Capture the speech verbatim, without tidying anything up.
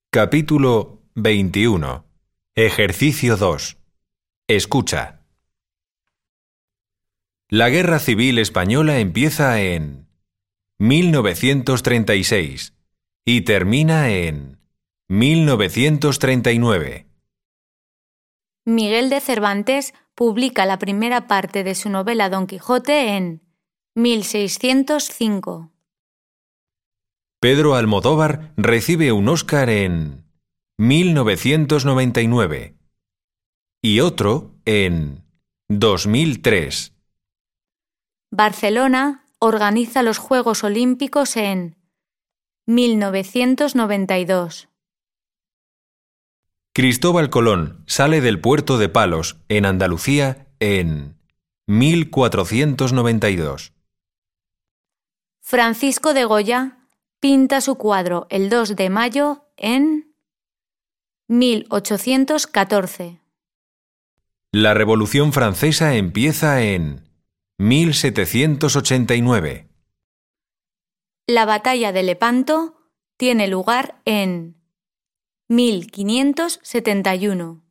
Capítulo veintiuno. Ejercicio dos. Escucha. La Guerra Civil Española empieza en mil novecientos treinta y seis y termina en mil novecientos treinta y nueve. Miguel de Cervantes publica la primera parte de su novela Don Quijote en mil seiscientos cinco. Pedro Almodóvar recibe un Oscar en mil novecientos noventa y nueve y otro en dos mil tres. Barcelona organiza los Juegos Olímpicos en mil novecientos noventa y dos. Cristóbal Colón sale del puerto de Palos, en Andalucía, en mil cuatrocientos noventa y dos. Francisco de Goya pinta su cuadro el dos de mayo en mil ochocientos catorce. La Revolución Francesa empieza en mil setecientos ochenta y nueve. La batalla de Lepanto tiene lugar en mil quinientos setenta y uno.